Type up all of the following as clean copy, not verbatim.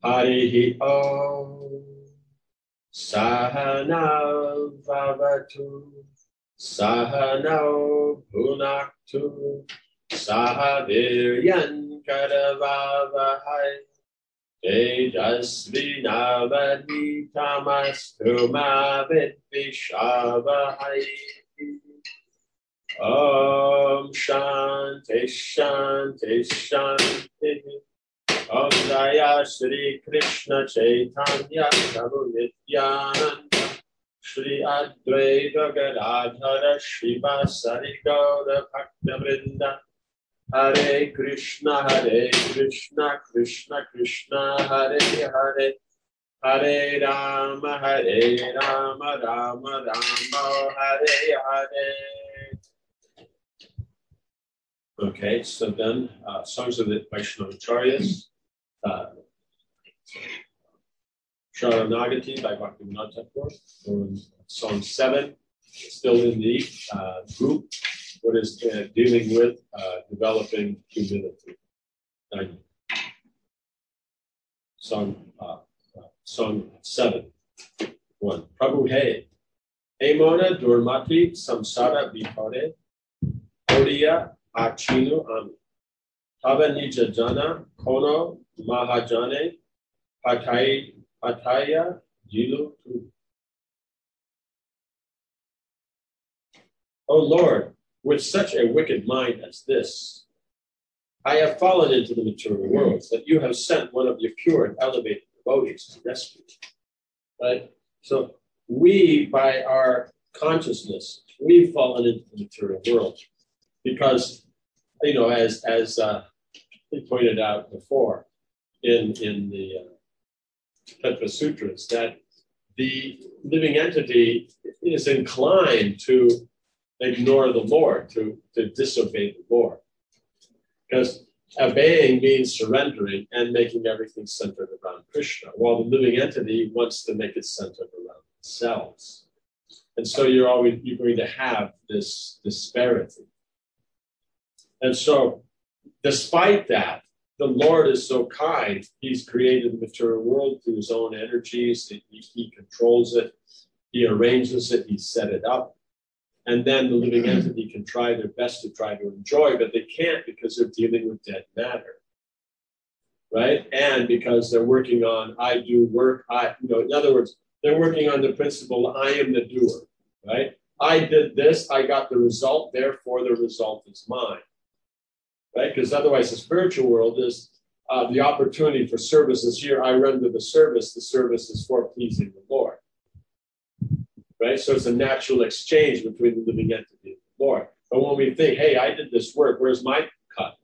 Harihi Om. Sahana Vavatu. Sahano Bhunaktu. Sahaviryan Karavavahai. Tejasvinavaditamastu ma vidvishavahai. Om Shanti Shanti Shanti. Om Jaya Shri Krishna Chaitanya Prabhu Nityananda Shri Advaita Gadadhara Srivasari Gaura Bhaktivinoda Hare Krishna Krishna Krishna Hare Hare Hare Rama Rama Rama Hare Hare. Okay, so then songs of the Vaishnavacharyas, Sharanagati by Bhaktivinoda Thakur, song 7, still in the group, what is dealing with developing humility. Song 7, 1. Prabhu He, Emona Durmati Samsara Vipare, Odiya Achinu Ami, Tava Nija Jana, Kono Mahajane, Pataya Jilu Tu. O Lord, with such a wicked mind as this, I have fallen into the material world, that you have sent one of your pure and elevated devotees to rescue me. Right? So we, by our consciousness, we've fallen into the material world because, as we pointed out before in the Tattva Sutras, that the living entity is inclined to ignore the Lord, to disobey the Lord. Because obeying means surrendering and making everything centered around Krishna, while the living entity wants to make it centered around themselves. And so you're going to have this disparity. And so, despite that, the Lord is so kind. He's created the material world through his own energies. He controls it. He arranges it. He set it up. And then the living entity can try their best to try to enjoy, but they can't because they're dealing with dead matter, right? And because they're working on, I do work, in other words, they're working on the principle, I am the doer, right? I did this, I got the result, therefore the result is mine, right? Because otherwise the spiritual world is the opportunity for services here. I render the service is for pleasing the Lord. Right? So it's a natural exchange between the living entity and the Lord. But when we think, hey, I did this work, where's my cut?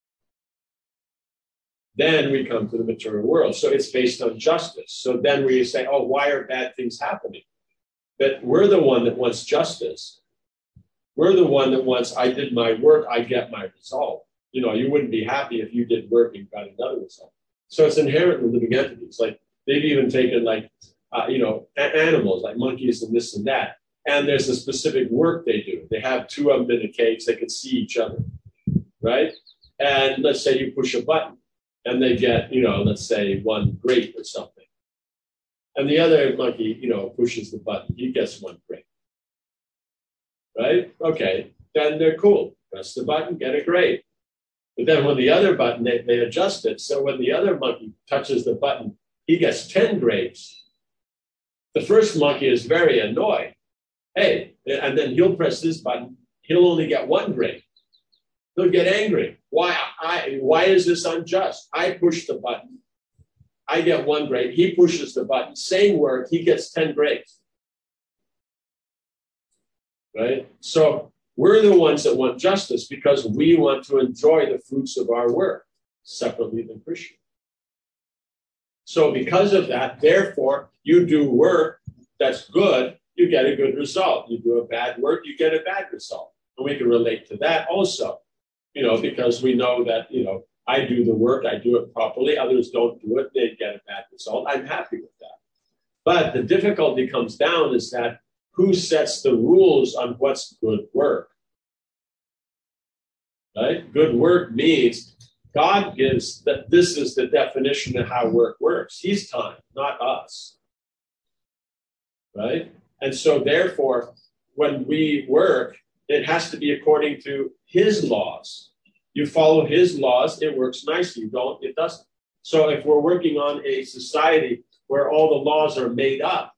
Then we come to the material world. So it's based on justice. So then we say, oh, why are bad things happening? But we're the one that wants justice. We're the one that wants, I did my work, I get my result. You wouldn't be happy if you did work and got another result. So it's inherent in living entities. Like they've even taken animals like monkeys and this and that. And there's a specific work they do. They have two of them in a cage. They can see each other, right? And let's say you push a button and they get, let's say one grape or something. And the other monkey, pushes the button. He gets one grape, right? Okay, then they're cool. Press the button, get a grape. But then when the other button, they adjust it. So when the other monkey touches the button, he gets 10 grapes. The first monkey is very annoyed. Hey, and then he'll press this button. He'll only get one grape. He'll get angry. Why is this unjust? I push the button. I get one grape. He pushes the button. Same work. He gets 10 grapes. Right? So we're the ones that want justice because we want to enjoy the fruits of our work separately than Krishna. So because of that, therefore, you do work that's good, you get a good result. You do a bad work, you get a bad result. And we can relate to that also, because we know that, I do the work, I do it properly, others don't do it, they get a bad result. I'm happy with that. But the difficulty comes down is that who sets the rules on what's good work? Right? Good work means God gives that this is the definition of how work works. He's time, not us. Right? And so therefore, when we work, it has to be according to his laws. You follow his laws, it works nicely. You don't, it doesn't. So if we're working on a society where all the laws are made up,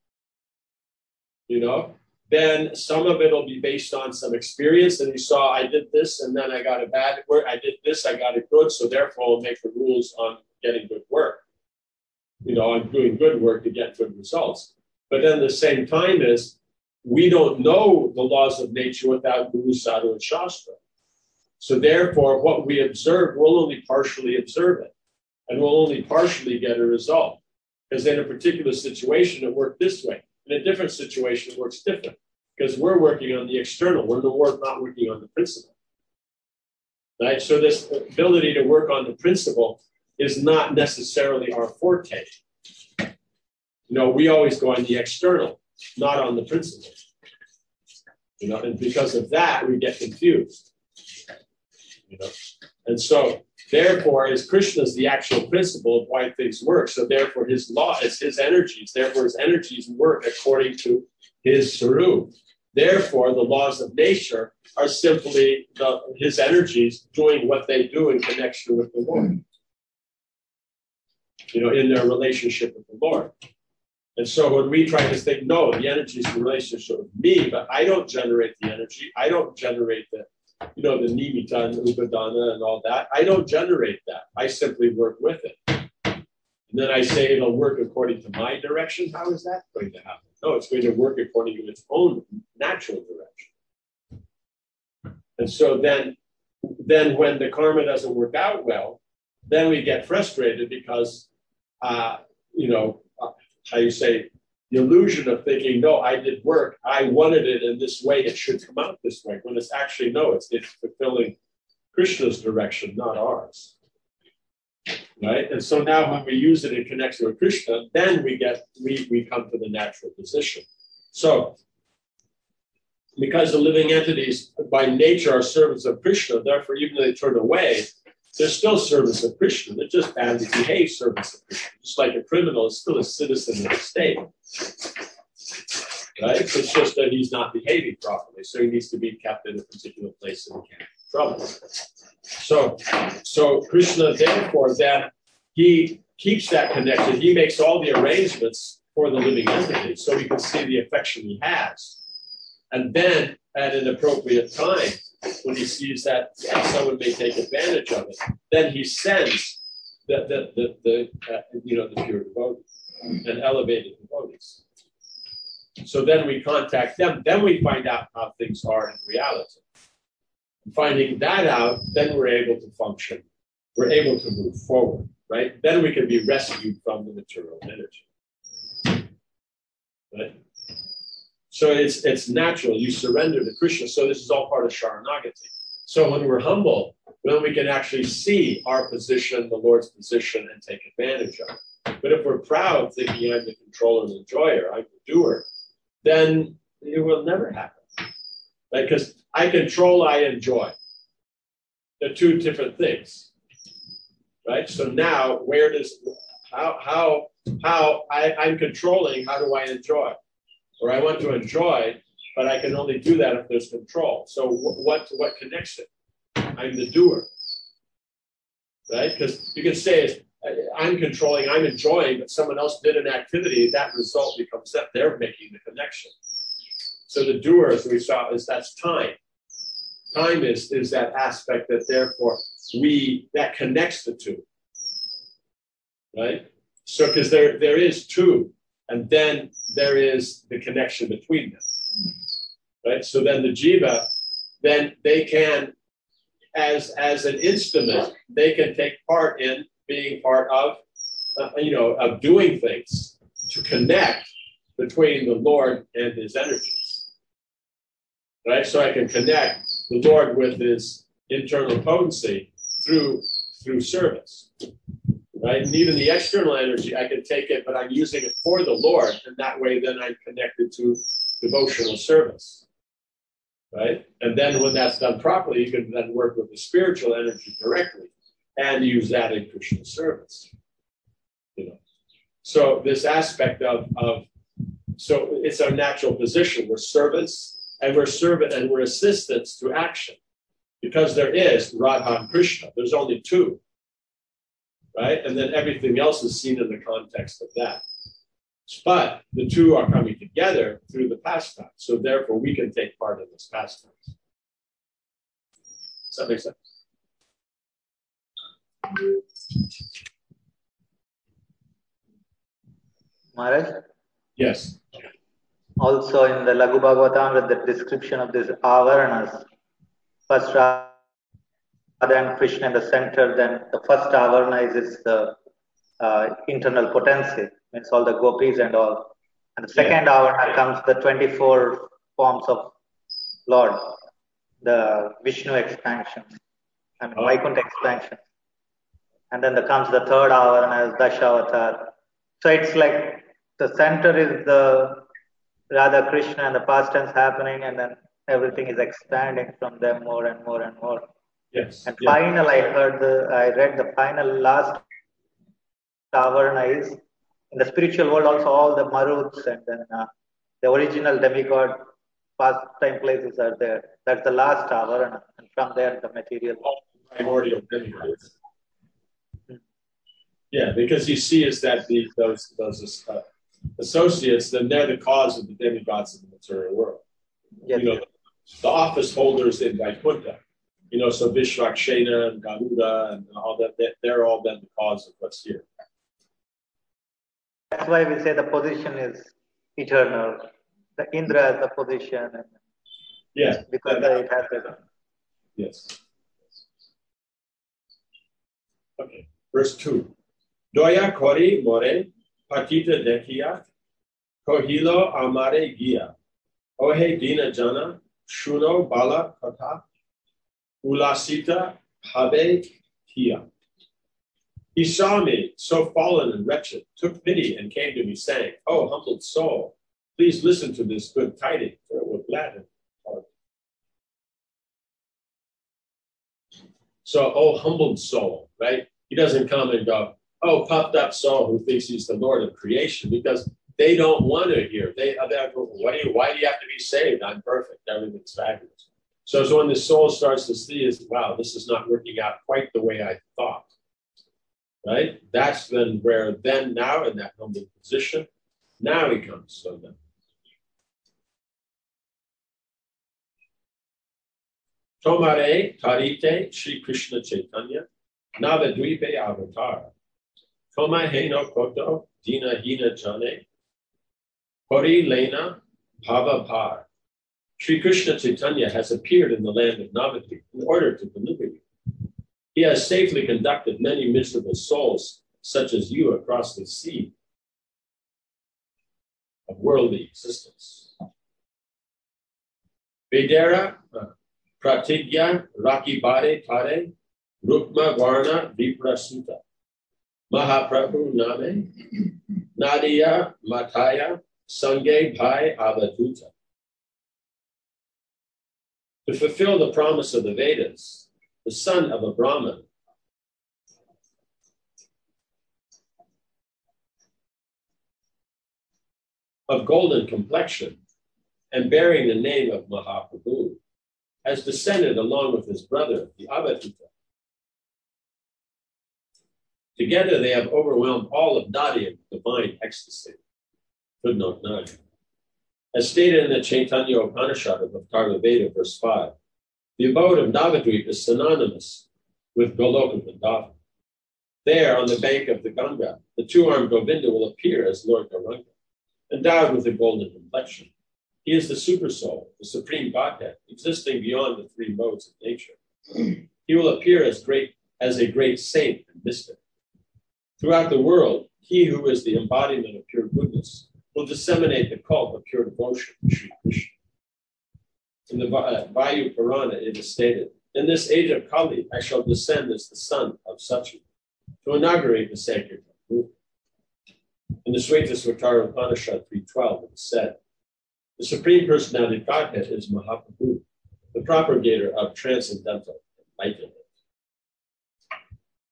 then some of it will be based on some experience. And you saw, I did this, and then I got a bad work. I did this, I got it good. So therefore, I'll make the rules on getting good work. I'm doing good work to get good results. But then the same time is, we don't know the laws of nature without Guru, Sadhu, and Shastra. So therefore, what we observe, we'll only partially observe it. And we'll only partially get a result. Because in a particular situation, it worked this way. In a different situation, it works different. Because we're working on the external. We're not working on the principle. Right? So this ability to work on the principle is not necessarily our forte. We always go on the external, not on the principle. And because of that, we get confused. And so, therefore, as Krishna is the actual principle of why things work, so therefore his law is his energies. Therefore, his energies work according to his sarup. Therefore, the laws of nature are simply his energies doing what they do in connection with the Lord. In their relationship with the Lord. And so when we try to think, no, the energy is in relationship with me, but I don't generate the energy. I don't generate the nimitta and upadana and all that. I don't generate that. I simply work with it. And then I say it'll work according to my direction. How is that going to happen? No, it's going to work according to its own natural direction. And so then when the karma doesn't work out well, then we get frustrated because, how you say, the illusion of thinking, no, I did work. I wanted it in this way. It should come out this way. When it's actually, no, it's fulfilling Krishna's direction, not ours. Right? And so now when we use it in connection with Krishna, then we come to the natural position. So, because the living entities by nature are servants of Krishna, therefore, even though they turn away, they're still servants of Krishna. They're just badly behaved servants of Krishna. Just like a criminal is still a citizen of the state. Right? It's just that he's not behaving properly. So he needs to be kept in a particular place and can't trouble. So Krishna, therefore, then he keeps that connection. He makes all the arrangements for the living entity so we can see the affection he has. And then at an appropriate time, when he sees that someone may take advantage of it, then he sends the pure devotees and elevated devotees. So then we contact them. Then we find out how things are in reality. Finding that out, then we're able to function. We're able to move forward, right? Then we can be rescued from the material energy. Right? So it's natural. You surrender to Krishna. So this is all part of Sharanagati. So when we're humble, then we can actually see our position, the Lord's position, and take advantage of it. But if we're proud, thinking I'm the controller and enjoyer, I'm the doer, then it will never happen. Right? Because I control, I enjoy. They're two different things. Right? So now, I'm controlling, how do I enjoy? Or I want to enjoy, but I can only do that if there's control. So what connects it? I'm the doer, right? Because you can say, I'm controlling, I'm enjoying, but someone else did an activity, that result becomes that they're making the connection. So the doer, as we saw, that's time. Time is that aspect that therefore that connects the two, right? So because there is two, and then there is the connection between them, right? So then the jiva, then they can, as an instrument, they can take part in being part of, of doing things to connect between the Lord and his energies, right? So I can connect the Lord with his internal potency through service. Right? And even the external energy, I can take it, but I'm using it for the Lord, and that way then I'm connected to devotional service. Right? And then when that's done properly, you can then work with the spiritual energy directly. and use that in Krishna service. So this aspect of so it's our natural position. We're servants and we're servant and we're assistants to action. Because there is Radha and Krishna. There's only two. Right? And then everything else is seen in the context of that. But the two are coming together through the pastime. So therefore we can take part in this pastime. Does that make sense? Maharaj? Yes. Also in the Laghu Bhagavatam, the description of these Avaranas, first Radha and Krishna in the center, then the first Avarana is the internal potency, means all the gopis and all. And the second Avarana comes the 24 forms of Lord, the Vishnu expansion, Vaikuntha expansion. And then comes the third Avarana as Dashavatar. So it's like the center is the Radha Krishna and the pastimes happening, and then everything is expanding from them more and more and more. Yes. And final, I read the final last Avarana is in the spiritual world also all the Maruts and then the original demigod pastime places are there. That's the last Avarana, and from there the material. Primordial demigods. Yeah, because you see is that those associates, then they're the cause of the demigods of the material world. Yes. The office holders in Vaikuntha, so Vishwakshena and Garuda and all that, they're all then the cause of what's here. That's why we say the position is eternal. The Indra has the position. Because it has it. Yes. Okay. Verse 2. Doya kori more patita dekia kohilo amare gia ohe dina jana shuno bala kata ulasita habe tia. He saw me so fallen and wretched, took pity and came to me saying, "Oh, humbled soul, please listen to this good tidings, for it will gladden heart." So, oh, humbled soul, right? He doesn't come and go, "Oh, puffed up soul who thinks he's the Lord of creation," because they don't want to hear. Why do you have to be saved? I'm perfect. Everything's fabulous. So when the soul starts to see is, wow, this is not working out quite the way I thought. Right? That's then where now in that humble position, now he comes. So then. Tomare tarite Shri Krishna Chaitanya Navadvipe avatar. Toma heno koto dina hina jane Pori lena bhava par. Shri Krishna Chaitanya has appeared in the land of Navadvip in order to deliver you. He has safely conducted many miserable souls, such as you, across the sea of worldly existence. Vedera pratigya rakibare tare rukma varna viprasuta Mahaprabhu name Nadia mataya sange bhai avaduta. To fulfill the promise of the Vedas, the son of a Brahmin, of golden complexion and bearing the name of Mahaprabhu, has descended along with his brother, the Avaduta. Together they have overwhelmed all of Nadia with divine ecstasy. Footnote 9. As stated in the Chaitanya Upanishad of Atharva Veda, verse 5, the abode of Navadvip is synonymous with Goloka Vrindavan. There, on the bank of the Ganga, the two-armed Govinda will appear as Lord Gauranga, endowed with a golden complexion. He is the super soul, the supreme Godhead, existing beyond the three modes of nature. He will appear as a great saint and mystic. Throughout the world, he who is the embodiment of pure goodness will disseminate the cult of pure devotion to Sri Krishna. In the Vayu Purana, it is stated, "In this age of Kali, I shall descend as the son of Sachi to inaugurate the sacred movement." In the Shvetashvatara Upanishad 3.12, it is said, "The Supreme Personality of Godhead is Mahaprabhu, the propagator of transcendental enlightenment."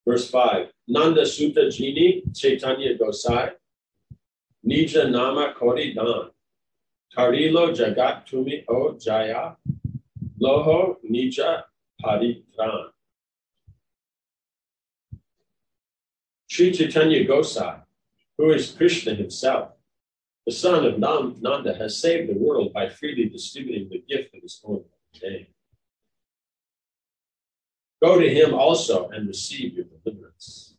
Verse 5. Nanda Sutta Jini Chaitanya Gosai Nija Nama Kori Dan Tarilo Jagat Tumi O Jaya Loho Nija Paritran. Sri Chaitanya Gosai, who is Krishna himself, the son of Nanda, has saved the world by freely distributing the gift of his own name. Go to him also and receive your deliverance.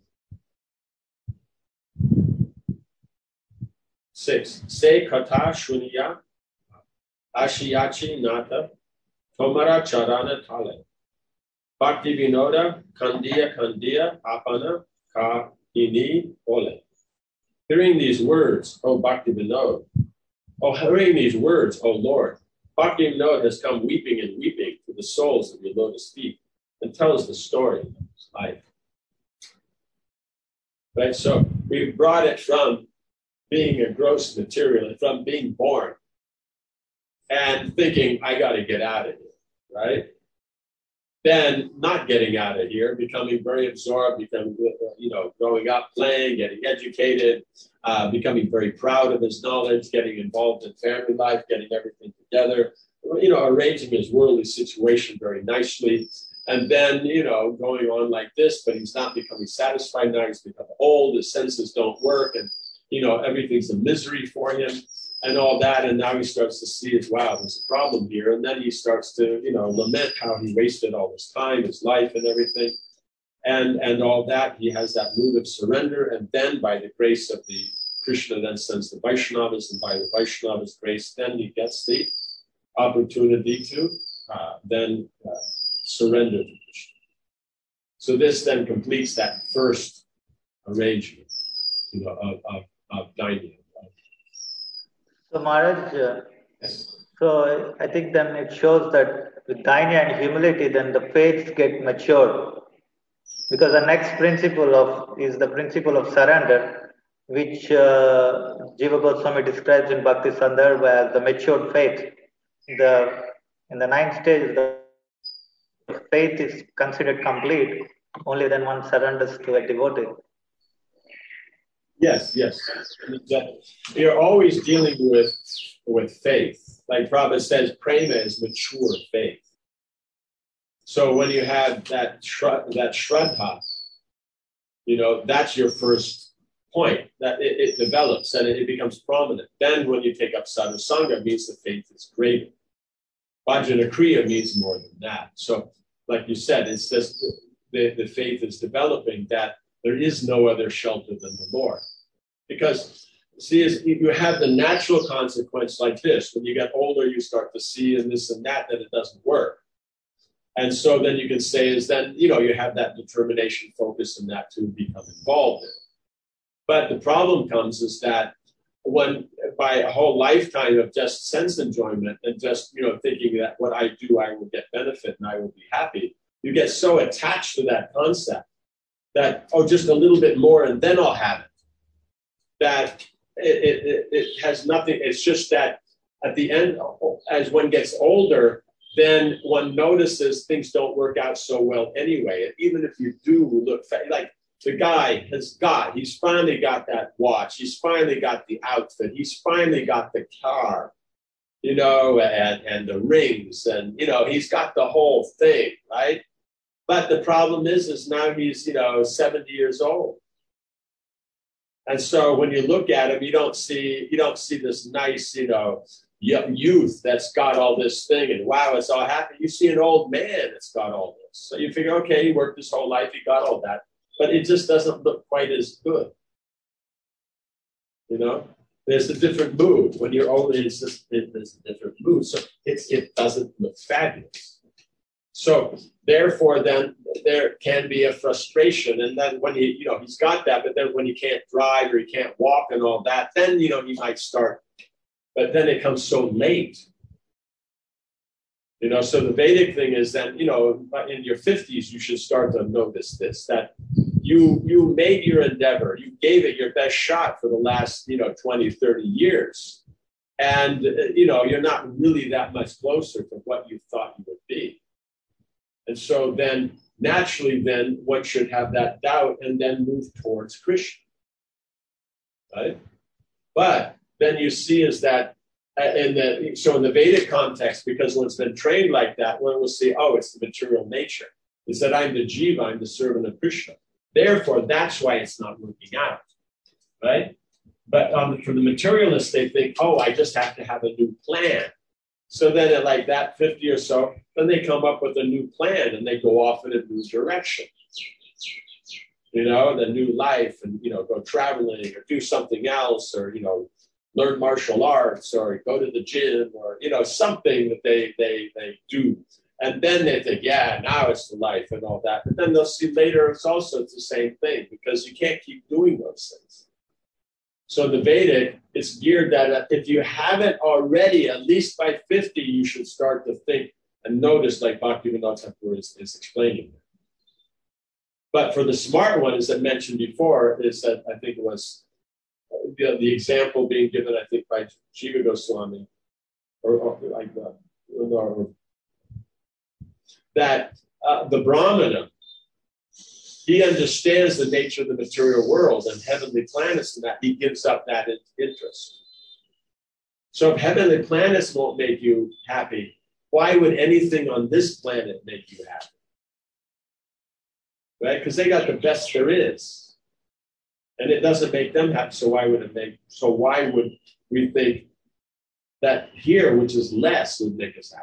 6. Se kata shunya ashiyachi nata tomara charana tale bhakti vinoda kandiya apana ka ini ole. Hearing these words, O Bhakti Vinod, hearing these words, O Lord, Bhakti Vinod has come weeping and weeping to the soles of your lotus feet and tells the story of his life. Right? So we brought it from being a gross material, from being born and thinking, I got to get out of here, right? Then not getting out of here, becoming very absorbed, growing up, playing, getting educated, becoming very proud of his knowledge, getting involved in family life, getting everything together, arranging his worldly situation very nicely. And then, going on like this, but he's not becoming satisfied now. He's become old. His senses don't work. And, everything's a misery for him and all that. And now he starts to see as, wow, there's a problem here. And then he starts to, lament how he wasted all his time, his life and everything. And all that. He has that mood of surrender. And then by the grace of the Krishna then sends the Vaishnavas. And by the Vaishnavas' grace, then he gets the opportunity to then surrender to Krishna. So this then completes that first arrangement, of Dainya. So Maharaj, so I think then it shows that with Dainya and humility, then the faiths get matured. Because the next principle is the principle of surrender, which Jiva Goswami describes in Bhakti Sandarbha as the matured faith. In the ninth stage, the faith is considered complete only then one surrenders to a devotee. Yes. You're always dealing with faith. Like Prabhupada says, prema is mature faith. So when you have that shraddha, that's your first point, that it develops and it becomes prominent. Then when you take up sadhusanga, it means the faith is greater. Bhajana kriya means more than that. So like you said, it's just the faith is developing that there is no other shelter than the Lord. Because, see, you have the natural consequence like this. When you get older, you start to see and this and that it doesn't work. And so then you can say is then, you have that determination, focus in that to become involved in. But the problem comes is that when by a whole lifetime of just sense enjoyment and just, thinking that what I do, I will get benefit and I will be happy, you get so attached to that concept that, just a little bit more and then I'll have it. That it has nothing, it's just that at the end, as one gets older, then one notices things don't work out so well anyway. And even if you do look, like the guy he's finally got that watch, he's finally got the outfit, he's finally got the car, and the rings, and, he's got the whole thing, right? But the problem is now he's, 70 years old. And so when you look at him, you don't see this nice, youth that's got all this thing and wow, it's all happy. You see an old man that's got all this. So you figure, okay, he worked his whole life, he got all that, but it just doesn't look quite as good. There's a different mood. When you're older, there's a different mood. So it doesn't look fabulous. So therefore, then there can be a frustration. And then when he's got that, but then when he can't drive or he can't walk and all that, then, he might start. But then it comes so late. So the Vedic thing is that, in your 50s, you should start to notice this, that you made your endeavor, you gave it your best shot for the last, 20, 30 years. And, you're not really that much closer to what you thought you would be. And so then naturally then one should have that doubt and then move towards Krishna. Right? But then you see is that in the Vedic context, because one's been trained like that, one will see, oh, it's the material nature. It's that I'm the jiva, I'm the servant of Krishna. Therefore, that's why it's not working out. Right? But for the materialists, they think, oh, I just have to have a new plan. So then at like that 50 or so, then they come up with a new plan and they go off in a new direction. You know, the new life and, you know, go traveling or do something else or, you know, learn martial arts or go to the gym or, you know, something that they do. And then they think, yeah, now it's the life and all that. But then they'll see later it's the same thing because you can't keep doing those things. So the Vedic is geared that if you haven't already, at least by 50, you should start to think and notice, like Bhaktivinoda Thakur is explaining. But for the smart one, as I mentioned before, is that I think it was the example being given, I think, by Jiva Goswami, that the Brahmana, he understands the nature of the material world and heavenly planets and that he gives up that interest. So if heavenly planets won't make you happy, why would anything on this planet make you happy? Right? Because they got the best there is. And it doesn't make them happy, so why would we think that here, which is less, would make us happy?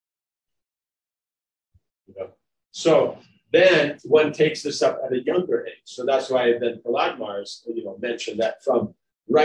You know? So then one takes this up at a younger age. So that's why then Prahlad Maharaj, you know, mentioned that from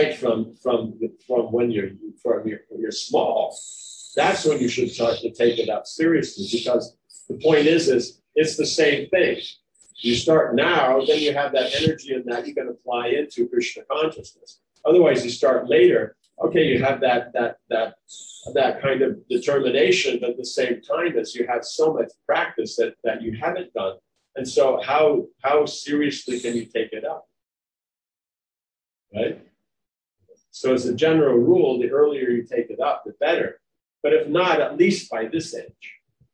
when you're small, that's when you should start to take it up seriously, because the point is it's the same thing. You start now, then you have that energy and that you can apply into Krishna consciousness. Otherwise, you start later. Okay, you have that kind of determination, but at the same time as you have so much practice that you haven't done. And so how seriously can you take it up? Right? So as a general rule, the earlier you take it up, the better. But if not, at least by this age.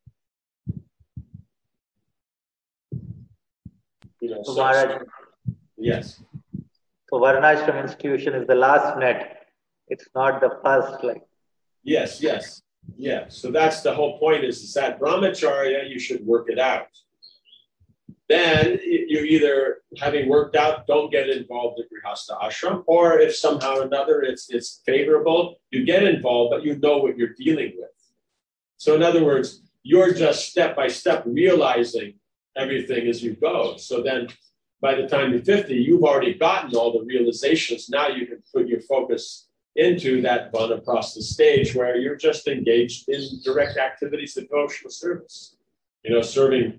You know, so Maharaj, yes. So Varnashram institution is the last net. It's not the first, like. Yes. Yeah. So that's the whole point is that brahmacharya, you should work it out. Then you either, having worked out, don't get involved in Grihastha ashram, or if somehow or another it's favorable, you get involved, but you know what you're dealing with. So in other words, you're just step by step realizing everything as you go. So then by the time you're 50, you've already gotten all the realizations. Now you can put your focus into that vanaprastha stage where you're just engaged in direct activities of devotional service. You know, serving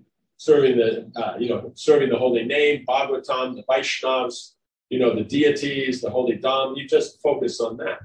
the holy name, Bhagavatam, the Vaishnavas, you know, the deities, the holy Dham. You just focus on that.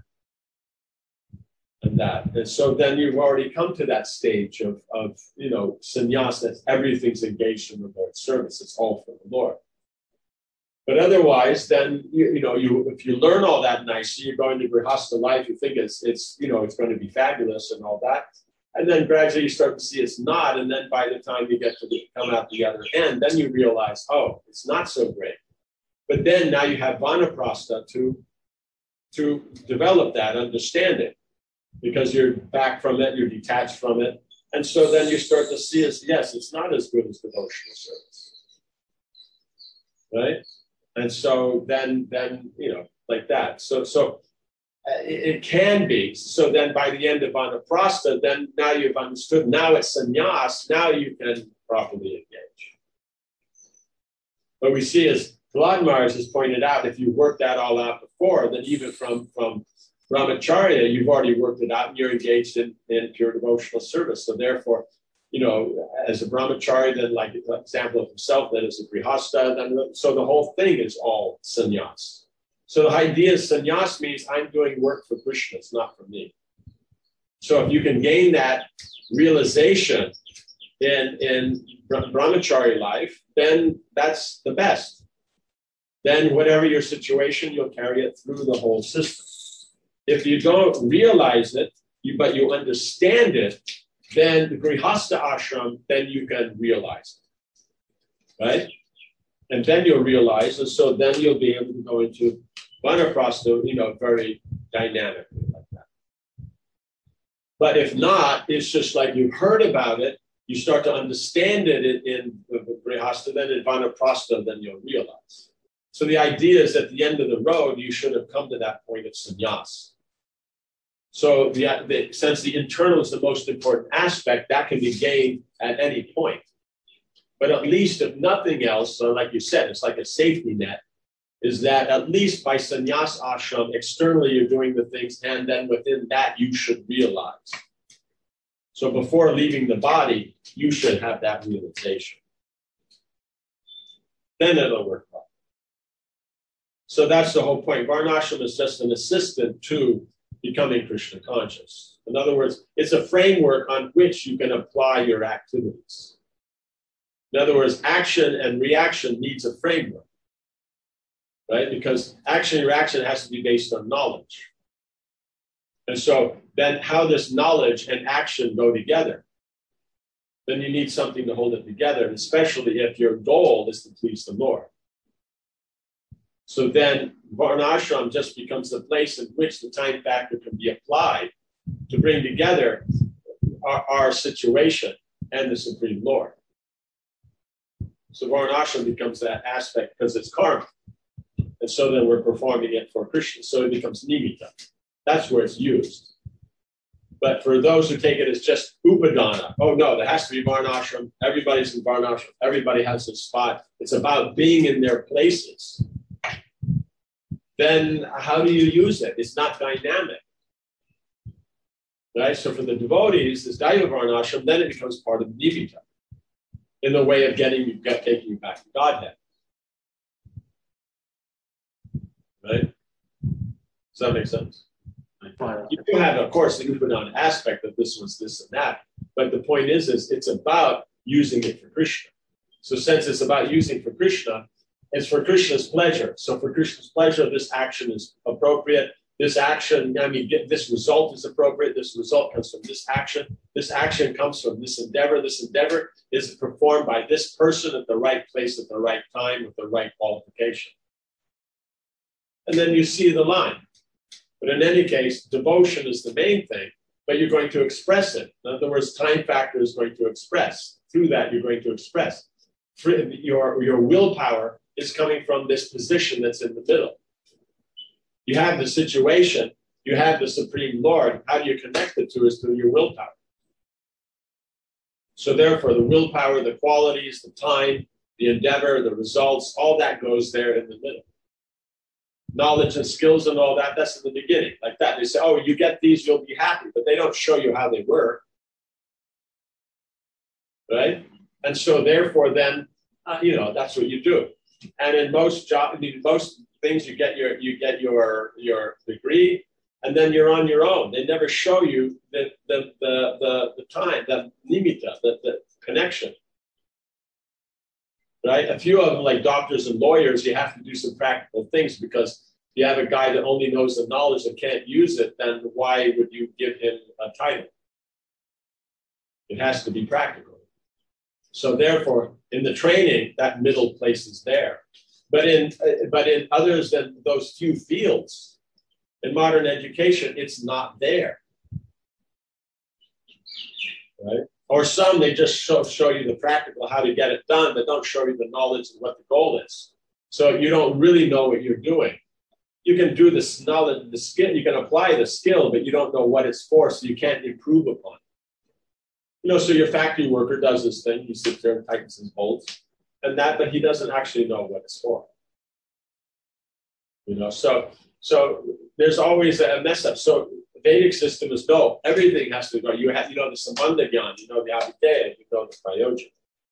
And so then you've already come to that stage of you know, sannyas, that everything's engaged in the Lord's service. It's all for the Lord. But otherwise, then if you learn all that nicely, you go into grihastha life, you think it's going to be fabulous and all that, and then gradually you start to see it's not, and then by the time you get to come out the other end, then you realize, oh, it's not so great. But then now you have vanaprastha to develop that understanding, because you're back from it, you're detached from it, and so then you start to see it's not as good as devotional service, right? And so then like that. So it can be. So then by the end of vanaprastha, then now you've understood. Now it's sannyas. Now you can properly engage. But we see, as Prahlad Maharaj has pointed out, if you worked that all out before, then even from brahmacharya, you've already worked it out and you're engaged in pure devotional service. So therefore, as a brahmachari, then like an example of himself, then as a grihastha, so the whole thing is all sannyas. So the idea is sannyas means I'm doing work for Krishna, it's not for me. So if you can gain that realization in brahmachari life, then that's the best. Then whatever your situation, you'll carry it through the whole system. If you don't realize it, but you understand it, then the grihastha ashram, then you can realize it. right? And then you'll realize, and so then you'll be able to go into Vanaprastha, very dynamically like that. But if not, it's just like you've heard about it, you start to understand it in Grihastha, then in Vanaprastha, then you'll realize. So the idea is at the end of the road, you should have come to that point of sannyas. So since the internal is the most important aspect, that can be gained at any point. But at least if nothing else, so like you said, it's like a safety net, is that at least by sannyas ashram, externally you're doing the things, and then within that you should realize. So before leaving the body, you should have that realization. Then it'll work well. So that's the whole point. Varnashram is just an assistant to becoming Krishna conscious. In other words, it's a framework on which you can apply your activities. In other words, action and reaction needs a framework, right? Because action and reaction has to be based on knowledge. And so then how does knowledge and action go together? Then you need something to hold it together, and especially if your goal is to please the Lord. So then Varnashram just becomes the place in which the time factor can be applied to bring together our situation and the Supreme Lord. So Varnashram becomes that aspect because it's karma. And so then we're performing it for Krishna. So it becomes nimitta. That's where it's used. But for those who take it as just upadana, oh no, there has to be Varnashram. Everybody's in Varnashram. Everybody has a spot. It's about being in their places. Then how do you use it? It's not dynamic. Right? So for the devotees, this Daiva Varnashram, then it becomes part of the nimitta in the way of taking you back to Godhead. Right? Does that make sense? You do have, of course, the upadana aspect of this was this and that, but the point is it's about using it for Krishna. So since it's about using for Krishna, it's for Krishna's pleasure. So for Krishna's pleasure, this action is appropriate. This action, this result is appropriate. This result comes from this action. This action comes from this endeavor. This endeavor is performed by this person at the right place at the right time with the right qualification. And then you see the line. But in any case, devotion is the main thing, but you're going to express it. In other words, time factor is going to express. Through that, you're going to express. Your willpower is coming from this position that's in the middle. You have the situation, you have the Supreme Lord. How do you connect it to is through your willpower. So therefore, the willpower, the qualities, the time, the endeavor, the results, all that goes there in the middle. Knowledge and skills and all that, that's in the beginning. Like that, they say, oh, you get these, you'll be happy. But they don't show you how they work. Right? And so therefore then, that's what you do. And in most things, you get your degree, and then you're on your own. They never show you the time, the nimitta, the connection. Right? A few of them, like doctors and lawyers, you have to do some practical things because if you have a guy that only knows the knowledge and can't use it, then why would you give him a title? It has to be practical. So therefore, in the training, that middle place is there. But in others than those few fields, in modern education, it's not there. Right? Or some, they just show you the practical, how to get it done, but don't show you the knowledge and what the goal is. So you don't really know what you're doing. You can do this knowledge, the skill, you can apply the skill, but you don't know what it's for, so you can't improve upon it. So your factory worker does this thing, he sits there and tightens his bolts, but he doesn't actually know what it's for. So there's always a mess up. So the Vedic system is no, everything has to go. You have, the Sambandha Gyan, the Abhideya, the Prayojan.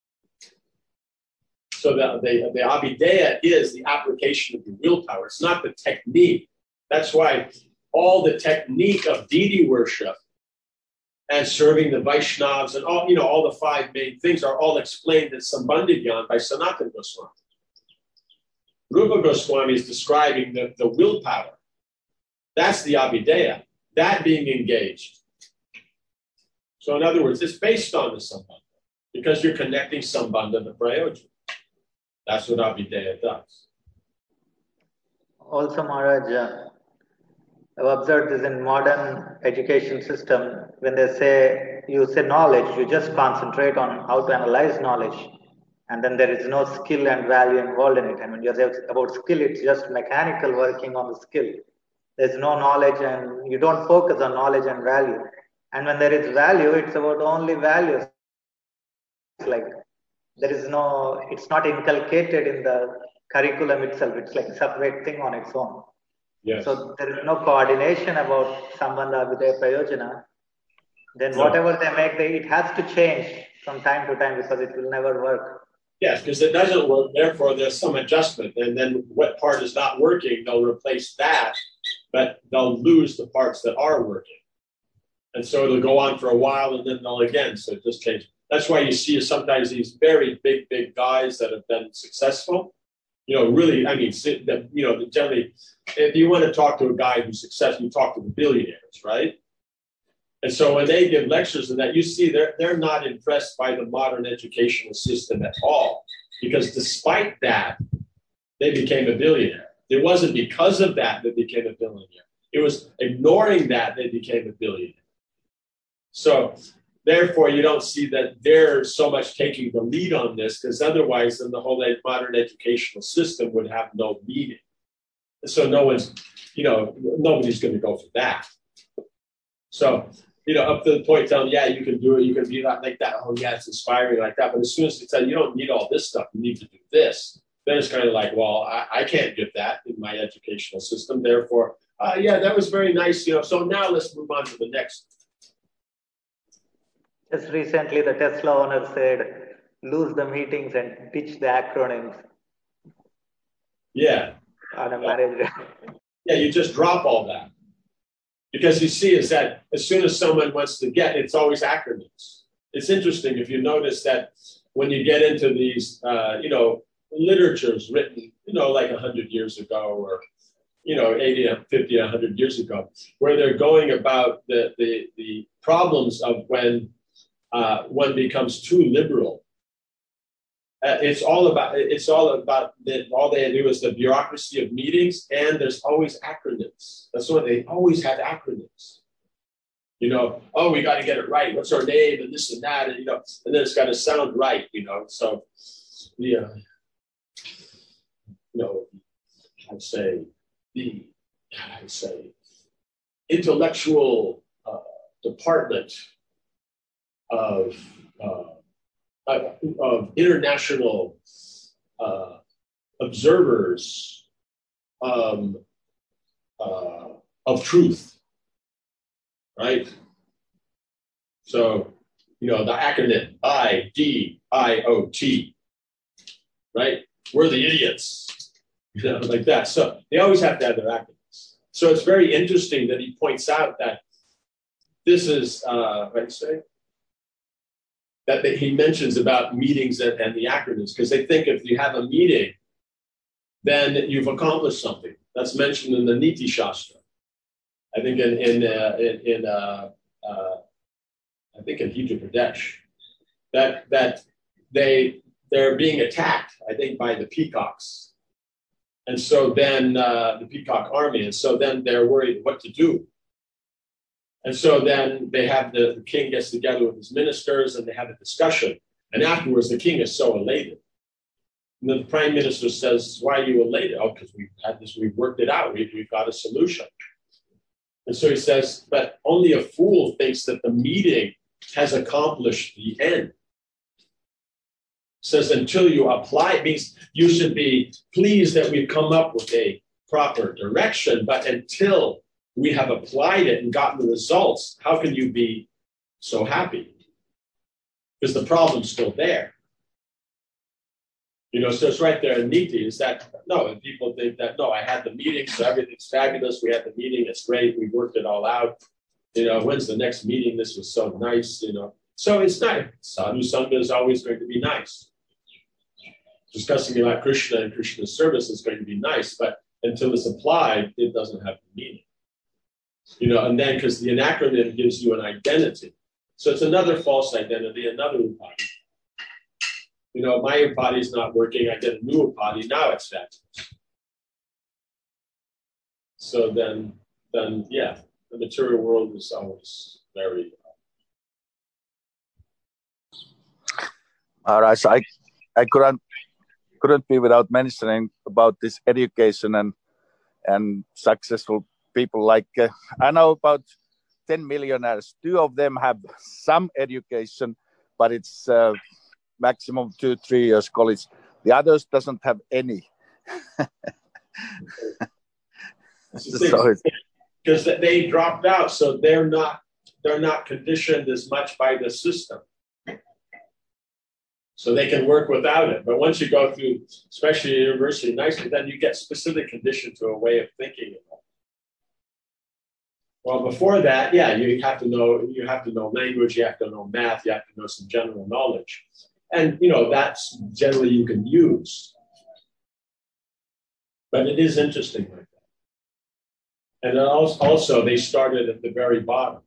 So the Abhideya is the application of the willpower. It's not the technique. That's why all the technique of deity worship and serving the Vaishnavas and all the five main things are all explained in Sambandha Gyan by Sanatana Goswami. Rupa Goswami is describing the willpower. That's the Abhideya, that being engaged. So in other words, it's based on the Sambandha because you're connecting Sambandha to Prayojan. That's what Abhideya does. Also, Maharaj, I've observed this in modern education system. When they say, you say knowledge, you just concentrate on how to analyze knowledge. And then there is no skill and value involved in it. And when you say about skill, it's just mechanical working on the skill. There's no knowledge and you don't focus on knowledge and value. And when there is value, it's about only values. Like there is no, it's not inculcated in the curriculum itself. It's like a separate thing on its own. Yes. So there is no coordination about Sambandha Abhidaya Prayojana. Then whatever they make, it has to change from time to time because it will never work. Yes, because it doesn't work. Therefore, there's some adjustment. And then what part is not working, they'll replace that, but they'll lose the parts that are working. And so it'll go on for a while and then they'll again. So it just changes. That's why you see sometimes these very big guys that have been successful. Really, I mean, generally, if you want to talk to a guy who's successful, you talk to the billionaires, right? And so when they give lectures and that, you see they're not impressed by the modern educational system at all, because despite that, they became a billionaire. It wasn't because of that they became a billionaire. It was ignoring that they became a billionaire. So therefore, you don't see that they're so much taking the lead on this, because otherwise then the whole modern educational system would have no meaning. So nobody's going to go for that. So, up to the point telling them, yeah, you can do it, you can be like that. Oh, yeah, it's inspiring like that. But as soon as they tell you don't need all this stuff, you need to do this, then it's kind of like, well, I can't get that in my educational system. Therefore, yeah, that was very nice. So now let's move on to the next. Just recently, the Tesla owner said, lose the meetings and ditch the acronyms. Yeah. On a marriage. Yeah, you just drop all that. Because you see is that as soon as someone wants to it's always acronyms. It's interesting if you notice that when you get into these, literatures written, like 100 years ago or, 80, 50, 100 years ago, where they're going about the problems of when one becomes too liberal. All they do is the bureaucracy of meetings, and there's always acronyms. That's why they always have acronyms. Oh, we got to get it right. What's our name and this and that, and and then it's got to sound right. So I'd say intellectual department of international observers of truth, right? So, the acronym IDIOT, right? We're the idiots, like that. So they always have to have their acronyms. So it's very interesting that he points out that this is, what do you say? That he mentions about meetings and the acronyms, because they think if you have a meeting, then you've accomplished something. That's mentioned in the Niti Shastra. I think in Hidra Pradesh, that they're being attacked, I think, by the peacocks, and so then the peacock army, and so then they're worried what to do. And so then they have the king gets together with his ministers and they have a discussion. And afterwards, the king is so elated. And the prime minister says, why are you elated? Oh, because we've had this, we've worked it out. We've got a solution. And so he says, but only a fool thinks that the meeting has accomplished the end. Says until you apply, it means you should be pleased that we've come up with a proper direction, but until we have applied it and gotten the results, how can you be so happy? Because the problem's still there. So it's right there in Niti, is that, no, and people think that, no, I had the meeting, so everything's fabulous. We had the meeting, it's great, we worked it all out. When's the next meeting? This was so nice, So it's not, Sadhu Sangha is always going to be nice. Discussing about Krishna and Krishna's service is going to be nice, but until it's applied, it doesn't have the meaning. And then because the acronym gives you an identity. So it's another false identity, another upadi. My Upadi is not working. I get a new Upadi. Now it's fabulous. So then, yeah, the material world is always very. All right, so I couldn't be without mentioning about this education and successful people. Like I know about 10 millionaires. 2 of them have some education, but it's maximum 2-3 years college. The others doesn't have any. Because they dropped out, so they're not conditioned as much by the system, so they can work without it. But once you go through, especially university, nicely, then you get specific conditioned to a way of thinking. Well, before that, yeah, you have to know language, you have to know math, you have to know some general knowledge, and that's generally you can use. But it is interesting like that. And then also they started at the very bottom,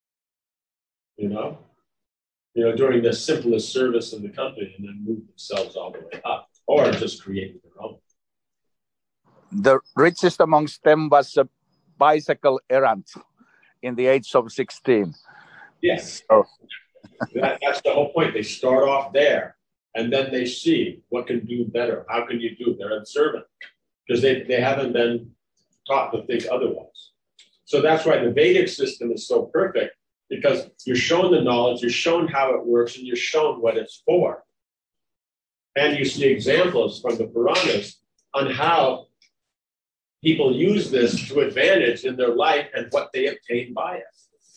during the simplest service in the company, and then moved themselves all the way up, or just created their own. The richest amongst them was a bicycle errant in the age of 16. Yes. So. That's the whole point. They start off there, and then they see what can do better. How can you do? They're observant because they haven't been taught to think otherwise. So that's why the Vedic system is so perfect, because you're shown the knowledge, you're shown how it works, and you're shown what it's for. And you see examples from the Puranas on how people use this to advantage in their life and what they obtain by it.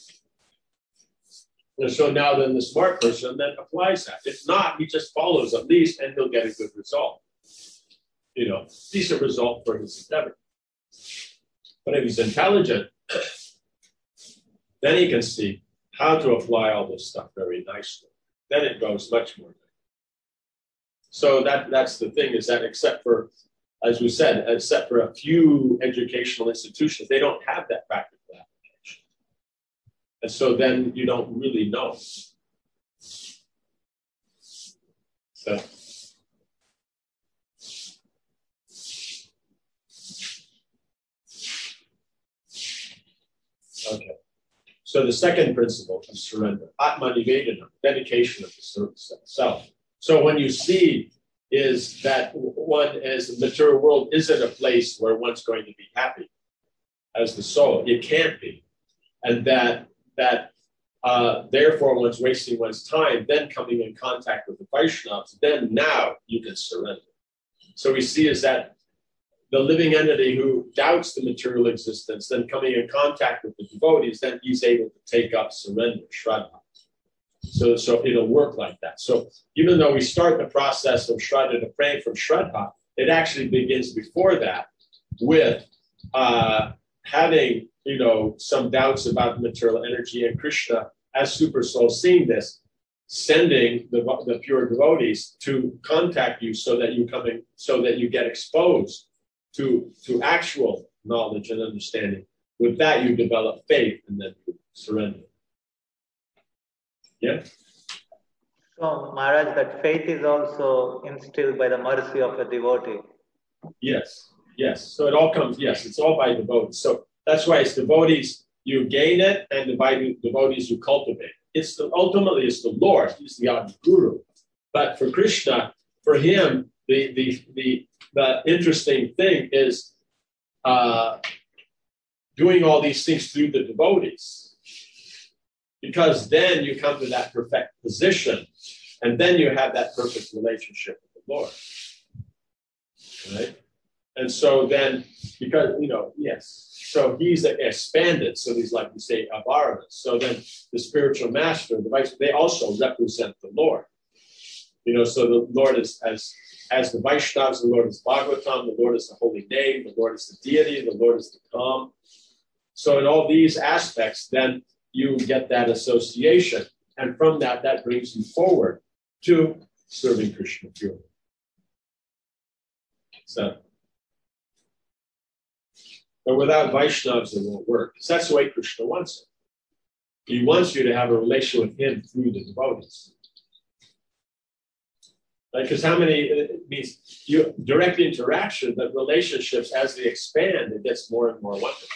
And so now then the smart person then applies that. If not, he just follows at least, and he'll get a good result. Decent result for his endeavor. But if he's intelligent, then he can see how to apply all this stuff very nicely. Then it goes much more. So that's the thing, is that except for, as we said, except for a few educational institutions, they don't have that practical application. And so then you don't really know. So. Okay. So the second principle is surrender. Atmanivedana, dedication of the self. So when you see is that one as the material world isn't a place where one's going to be happy as the soul. It can't be. And that therefore one's wasting one's time, then coming in contact with the Vaishnavas, then now you can surrender. So we see is that the living entity who doubts the material existence, then coming in contact with the devotees, then he's able to take up surrender, Shraddha. So it'll work like that. So even though we start the process of Shraddha to praying from Shraddha, it actually begins before that with having, some doubts about the material energy, and Krishna, as Super Soul, seeing this, sending the pure devotees to contact you so that you get exposed to actual knowledge and understanding. With that, you develop faith, and then you surrender. Yeah? So, Maharaj, that faith is also instilled by the mercy of a devotee. Yes. So it all comes, it's all by devotees. So that's why it's devotees, you gain it, and by devotees, you cultivate it. Ultimately, it's the Lord. He's the Adi Guru. But for Krishna, for him, the interesting thing is doing all these things through the devotees. Because then you come to that perfect position, and then you have that perfect relationship with the Lord. Right? And so then, because, so he's expanded. So he's, like we say, avaranas. So then the spiritual master, they also represent the Lord. So the Lord is, as the Vaishnavas, the Lord is Bhagavatam, the Lord is the holy name, the Lord is the deity, the Lord is the calm. So in all these aspects, then you get that association. And from that brings you forward to serving Krishna purely. So, but without Vaishnavas, it won't work. Because that's the way Krishna wants it. He wants you to have a relation with him through the devotees. Right? Because how many, it means you direct interaction, but relationships, as they expand, it gets more and more wonderful.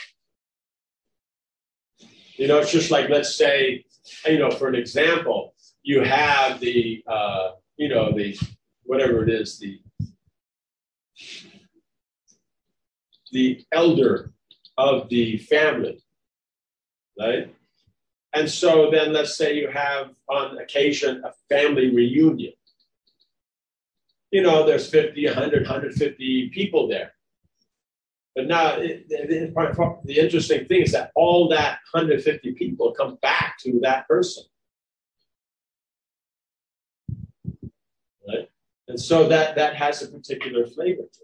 It's just like, let's say, for an example, you have the, whatever it is, the elder of the family, right? And so then let's say you have on occasion a family reunion. There's 50, 100, 150 people there. But now the interesting thing is that all that 150 people come back to that person. Right? And so that has a particular flavor to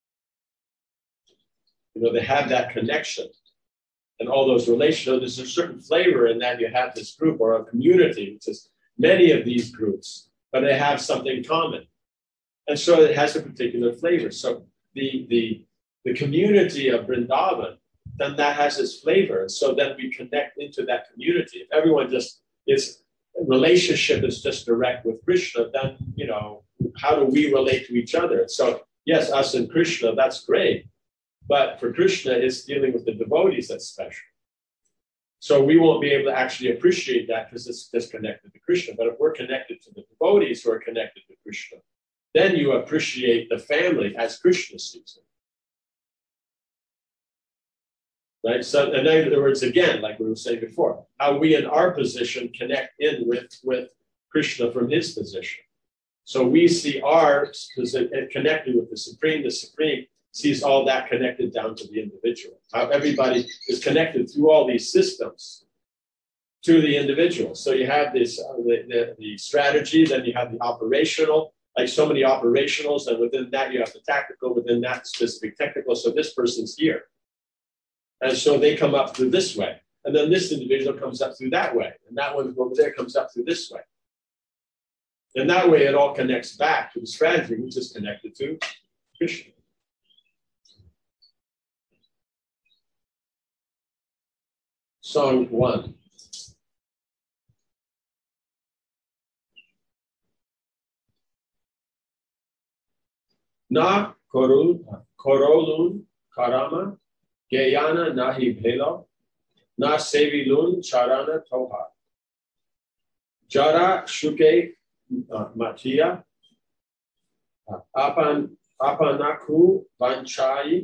it. They have that connection and all those relations. There's a certain flavor in that you have this group or a community, which is many of these groups, but they have something common. And so it has a particular flavor. So the community of Vrindavan, then that has its flavor. And so then we connect into that community. If everyone relationship is just direct with Krishna, then, how do we relate to each other? So yes, us and Krishna, that's great. But for Krishna, it's dealing with the devotees that's special. So we won't be able to actually appreciate that because it's disconnected to Krishna. But if we're connected to the devotees who are connected to Krishna, then you appreciate the family as Krishna sees it. Right? So in other words, again, like we were saying before, how we in our position connect in with Krishna from his position. So we see ours connected with the Supreme sees all that connected down to the individual. How everybody is connected through all these systems to the individual. So you have this the strategy, then you have the operational, like so many operationals, and within that you have the tactical, within that specific technical. So this person's here. And so they come up through this way. And then this individual comes up through that way. And that one over there comes up through this way. And that way it all connects back to the strategy, which is connected to Krishna. Song 1. Na korolun karama, Gayana nahi bhelo, na sevilun charana toha. Jara shuke matia, apanaku vanchai,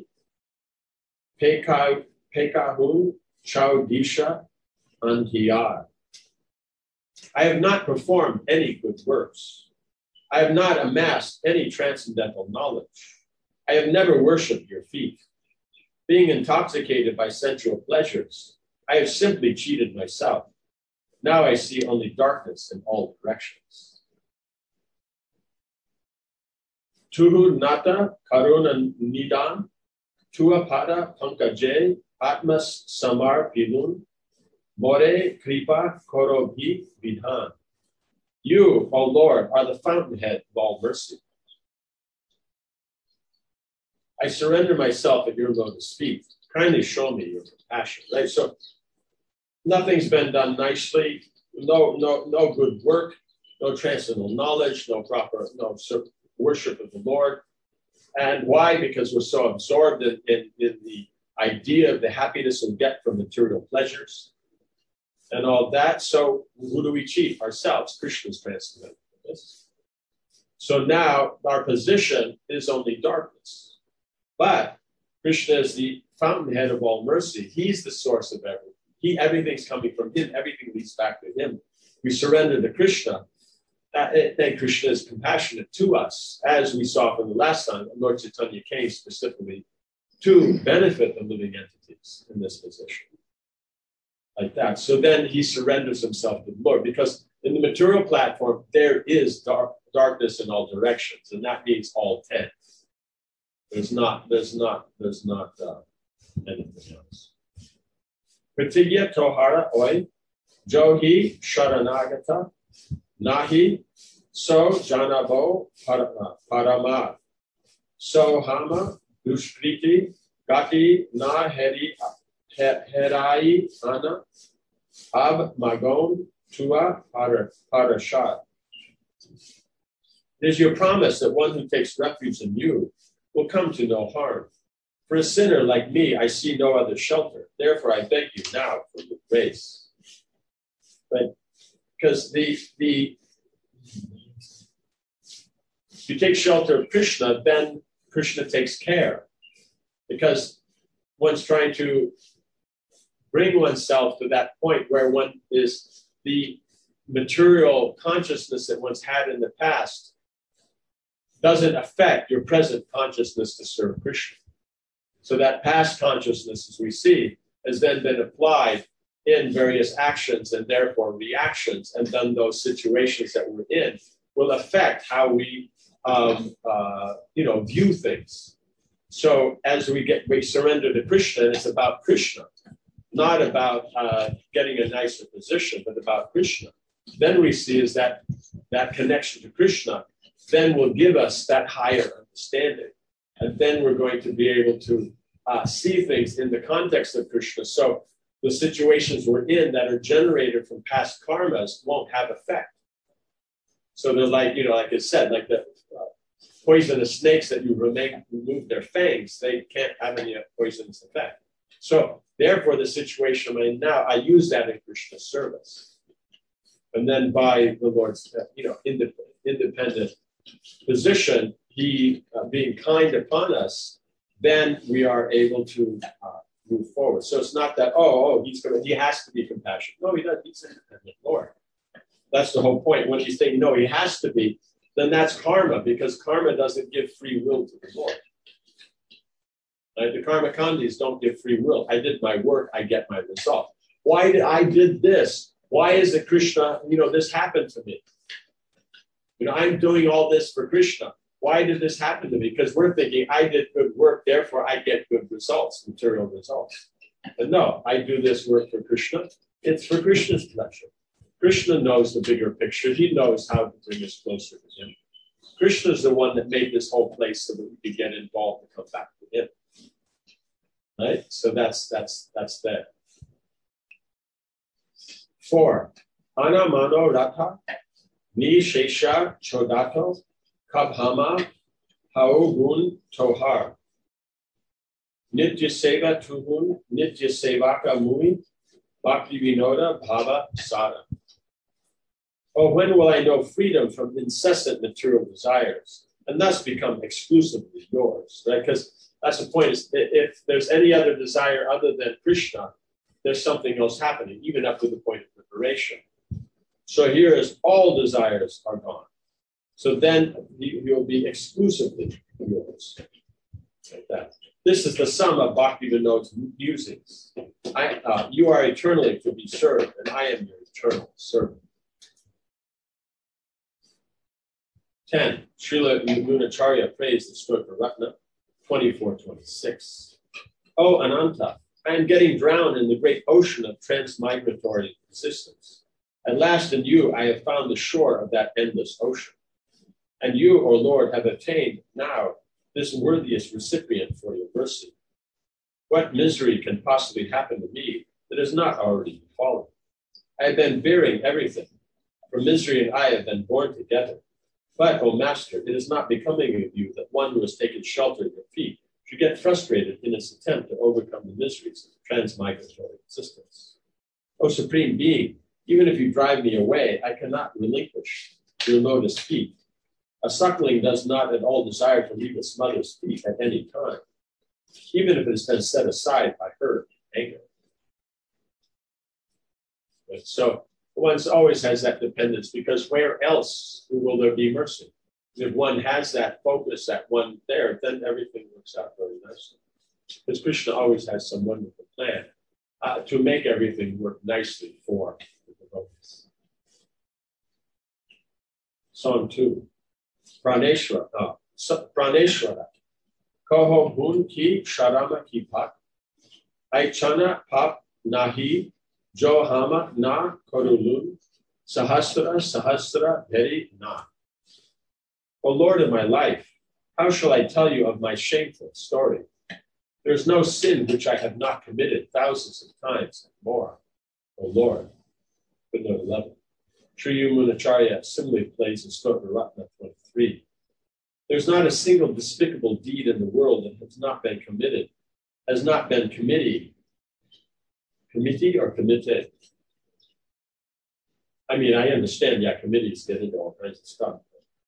pekahun chaudisha antiyar. I have not performed any good works. I have not amassed any transcendental knowledge. I have never worshipped your feet. Being intoxicated by sensual pleasures, I have simply cheated myself. Now I see only darkness in all directions. Tuhu nata karuna nidan, tuapada pankaje, atmas samar pilun, more kripa korobhi vidhan. You, O Lord, are the fountainhead of all mercy. I surrender myself at your lotus feet. Kindly show me your compassion. Right? So nothing's been done nicely. No good work. No transcendental knowledge. No worship of the Lord. And why? Because we're so absorbed in the idea of the happiness we get from material pleasures and all that. So who do we cheat? Ourselves. Krishna's transcendental. So now our position is only darkness. But Krishna is the fountainhead of all mercy. He's the source of everything. Everything's coming from him. Everything leads back to him. We surrender to Krishna. And Krishna is compassionate to us, as we saw from the last time. Lord Chaitanya came specifically to benefit the living entities in this position. Like that. So then he surrenders himself to the Lord, because in the material platform, there is darkness in all directions, and that means all 10. There's not anything else. Pratigya tohara oi, johi sharanagata, nahi, so janabo parama, so hama, duskriti, gati, na herai ana, ab magon tua parashad. It is your promise that one who takes refuge in you will come to no harm. For a sinner like me, I see no other shelter. Therefore, I beg you now for your grace. Right? Because you take shelter of Krishna, then Krishna takes care. Because one's trying to bring oneself to that point where one is the material consciousness that one's had in the past doesn't affect your present consciousness to serve Krishna. So that past consciousness, as we see, has then been applied in various actions and therefore reactions, and then those situations that we're in will affect how we view things. So as we surrender to Krishna, and it's about Krishna, not about getting a nicer position, but about Krishna. Then we see is that connection to Krishna then will give us that higher understanding. And then we're going to be able to see things in the context of Krishna. So the situations we're in that are generated from past karmas won't have effect. So they're like I said, like the poisonous snakes that you remove their fangs, they can't have any poisonous effect. So therefore, the situation I'm in now, I use that in Krishna's service. And then by the Lord's independent position, he being kind upon us, then we are able to move forward. So it's not that, he has to be compassionate. No, he doesn't. He's an independent Lord. That's the whole point. When he's saying, no, he has to be, then that's karma, because karma doesn't give free will to the Lord. Right? The karma khandis don't give free will. I did my work, I get my result. Why did I did this? Why is it Krishna, this happened to me? I'm doing all this for Krishna. Why did this happen to me? Because we're thinking I did good work, therefore I get good results, material results. But no, I do this work for Krishna. It's for Krishna's pleasure. Krishna knows the bigger picture. He knows how to bring us closer to him. Krishna is the one that made this whole place so that we could get involved and come back to him. Right? So that's there. 4. Anamano Ratha Ni Shesha Chodato Kabhama Haugun Tohar Nitya Seva Tuhun Nitya Sevaka Mui Bhakti Vinoda Bhava Sada. Oh, when will I know freedom from incessant material desires and thus become exclusively yours? Right? Because that's the point, is if there's any other desire other than Krishna, there's something else happening, even up to the point of liberation. So here is all desires are gone. So then you'll be exclusively yours. Like that. This is the sum of Bhakti Vinod's musings. You are eternally to be served, and I am your eternal servant. 10. Srila Munacharya praised the Stotra Ratna, 24-26. Oh, Ananta, I am getting drowned in the great ocean of transmigratory existence. At last in you, I have found the shore of that endless ocean. And you, O Lord, have attained now this worthiest recipient for your mercy. What misery can possibly happen to me that has not already befallen? I have been bearing everything, for misery and I have been born together. But, O Master, it is not becoming of you that one who has taken shelter at your feet should get frustrated in its attempt to overcome the miseries of transmigratory existence. O Supreme Being, even if you drive me away, I cannot relinquish your lotus feet. A suckling does not at all desire to leave its mother's feet at any time, even if it has been set aside by her anger. So one always has that dependence, because where else will there be mercy? If one has that focus, that one there, then everything works out very nicely. Because Krishna always has some wonderful plan to make everything work nicely for the devotees. Song 2. Praneshwara. Koho bun ki sharama ki pak. Aichana pap nahi johama na korulun. Sahasra veri na. O Lord of my life, how shall I tell you of my shameful story? There is no sin which I have not committed thousands of times and more. O Lord. Footnote 11. Sri Munacharya similarly plays in Stotra Ratna 23. There's not a single despicable deed in the world that has not been committed, has not been committee or committed. I mean, I understand, yeah, committees get into all kinds of stuff.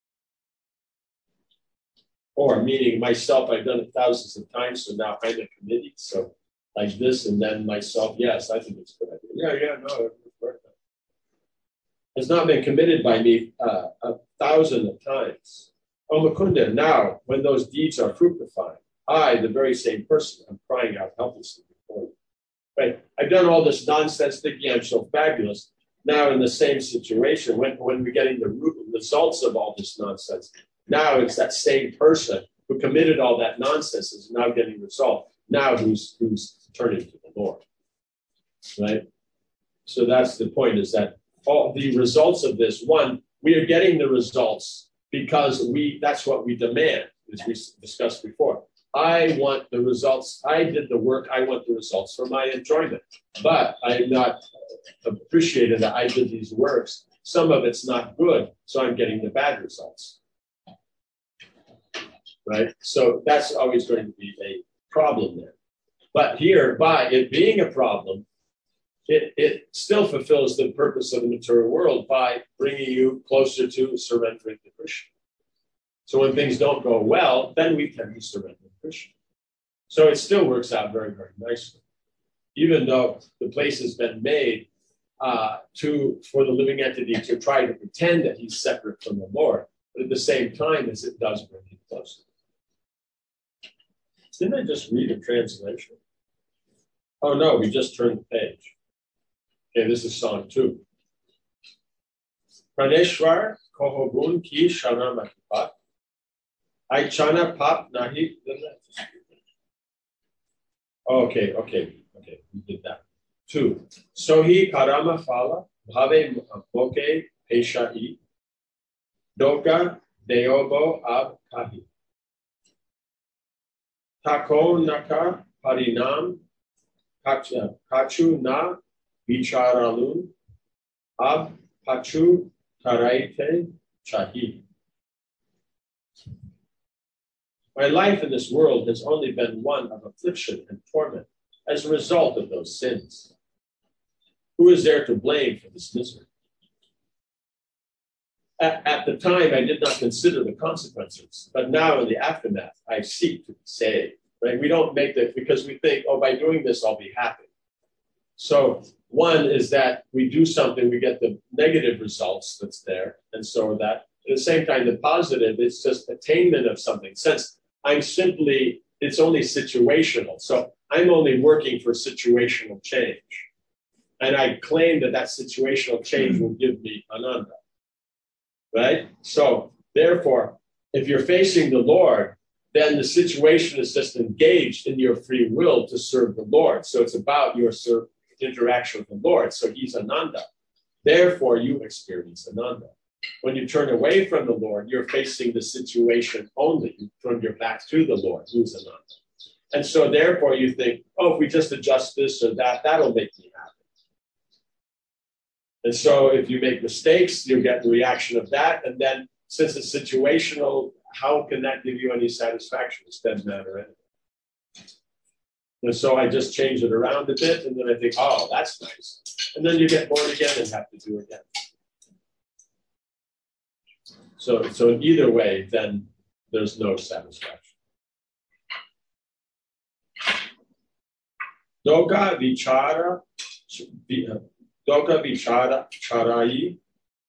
Or meaning myself, I've done it thousands of times, so now I'm a committee. So like this, and then myself, yes, I think it's a good idea. Yeah, no, it's worth it. Has not been committed by me 1,000 of times. Oh, Mukunda, now, when those deeds are fructifying, I, the very same person, am crying out helplessly before you. Right? I've done all this nonsense thinking I'm so fabulous. Now in the same situation, when we're getting the results of all this nonsense, now it's that same person who committed all that nonsense is now getting resolved. Now who's turning to the Lord, right? So that's the point, is that all the results of this, one, we are getting the results because that's what we demand, as we discussed before. I want the results. I did the work. I want the results for my enjoyment. But I'm not appreciated that I did these works. Some of it's not good, so I'm getting the bad results. Right? So that's always going to be a problem there. But here, by it being a problem, it still fulfills the purpose of the material world by bringing you closer to surrendering to Krishna. So when things don't go well, then we can be surrendered to Krishna. So it still works out very, very nicely. Even though the place has been made for the living entity to try to pretend that he's separate from the Lord, but at the same time as it does bring him closer. Didn't I just read a translation? Oh no, we just turned the page. Okay, this is song 2. Praneshwar Kohobun Ki Shana Matipat. I Chana Pap Nahi. Okay, we did that. 2. Sohi Karama Fala Bhave Moke Peshai Doka Deobo Ab Kahi. Tako Naka Parinam Kachu Na Vicharalun Ab Pachu Taraite Chahi. My life in this world has only been one of affliction and torment as a result of those sins. Who is there to blame for this misery? At the time, I did not consider the consequences, but now in the aftermath, I seek to be saved. Right? We don't make that because we think, oh, by doing this, I'll be happy. So one is that we do something, we get the negative results that's there, and so that at the same time, the positive, it's just attainment of something. Since it's only situational. So I'm only working for situational change. And I claim that situational change will give me ananda. Right? So therefore, if you're facing the Lord, then the situation is just engaged in your free will to serve the Lord. So it's about your interaction with the Lord. So he's ananda. Therefore, you experience ananda. When you turn away from the Lord, you're facing the situation only. You turn your back to the Lord, who's ananda. And so therefore you think, oh, if we just adjust this or that, that'll make me happy. And so if you make mistakes, you get the reaction of that. And then since it's situational, how can that give you any satisfaction? It doesn't matter anyway. And so I just change it around a bit, and then I think, oh, that's nice. And then you get bored again and have to do it again. So in either way, then there's no satisfaction. Doka vichara charai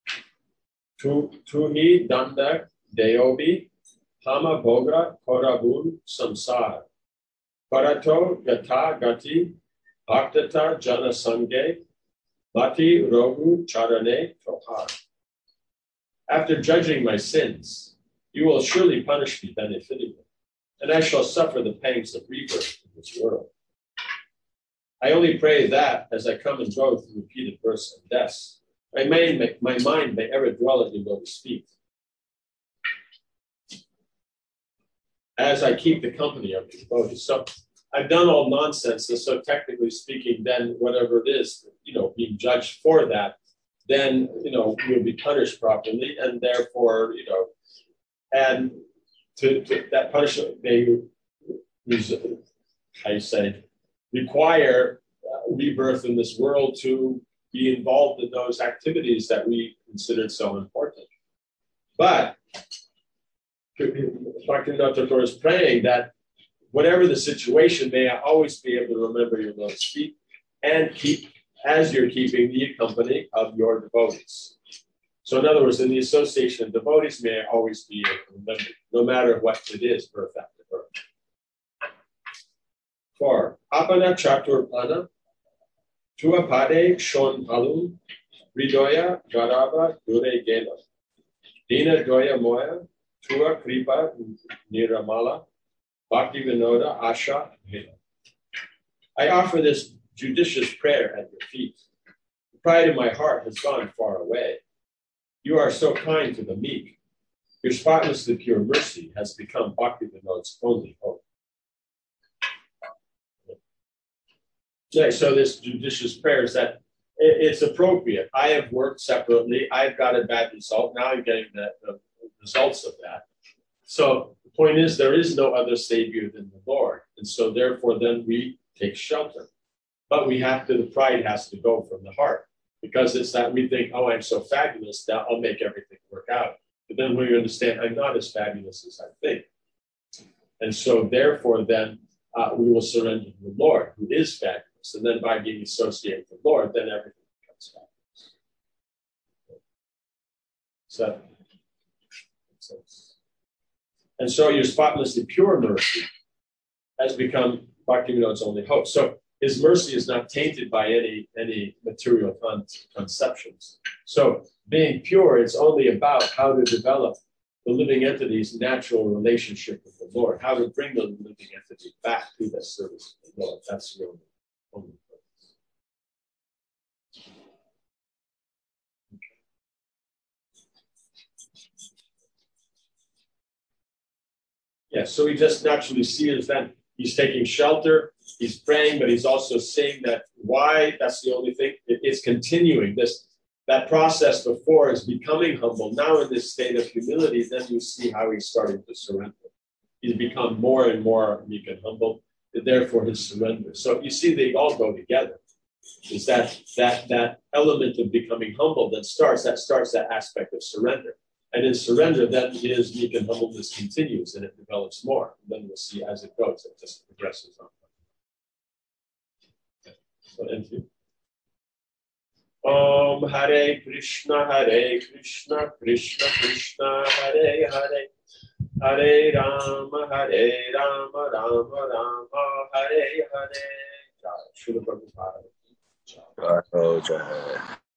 tuhi danda deobi hama bogra korabun samsara parato gata gati bhaktata jana sange mati rogu charane tohar. After judging my sins, you will surely punish me benefitingly, and I shall suffer the pangs of rebirth in this world. I only pray that, as I come and go through repeated births and deaths, my mind may ever dwell at your lotus feet. As I keep the company of the devotees. So I've done all nonsense, and so technically speaking, then whatever it is, being judged for that, then, you'll be punished properly, and therefore, and to that punishment may, require rebirth in this world to be involved in those activities that we considered so important. But Bhaktivinoda Thakur is praying that whatever the situation, may I always be able to remember your lotus feet and keep, as you're keeping, the company of your devotees. So in other words, in the association of devotees, may I always be able to remember, no matter what it is, birth after birth. 4. Apana chaturpana, tuapade shon palum, ridoya garaba dure gela, dina doya moya, tua kripa niramala, bhakti vinoda asha hila. I offer this judicious prayer at your feet. The pride of my heart has gone far away. You are so kind to the meek. Your spotlessly pure mercy has become Bhakti Vinoda's only hope. Okay, so this judicious prayer is that it's appropriate. I have worked separately. I've got a bad result. Now I'm getting the results of that. So the point is, there is no other savior than the Lord. And so therefore, then we take shelter. But the pride has to go from the heart. Because it's that we think, oh, I'm so fabulous that I'll make everything work out. But then we understand I'm not as fabulous as I think. And so therefore, then we will surrender to the Lord, who is fabulous. And then by being associated with the Lord, then everything becomes fabulous. So, and so your spotlessly pure mercy has become Bhaktivinoda's only hope. So his mercy is not tainted by any material conceptions. So being pure, it's only about how to develop the living entity's natural relationship with the Lord, how to bring the living entity back to the service of the Lord. That's the only purpose. Yeah, so we just naturally see it then. He's taking shelter, he's praying, but he's also saying that why, that's the only thing, it's continuing. That process before is becoming humble. Now in this state of humility, then you see how he's starting to surrender. He's become more and more meek and humble, and therefore his surrender. So you see they all go together. Is that element of becoming humble that starts that aspect of surrender. And in surrender, then his meek and humbleness continues and it develops more. And then we'll see as it goes, it just progresses on. So thank you. Om Hare Krishna, Krishna Krishna, Hare Hare, Hare Rama, Rama Rama, Hare Hare. Srila Prabhupada.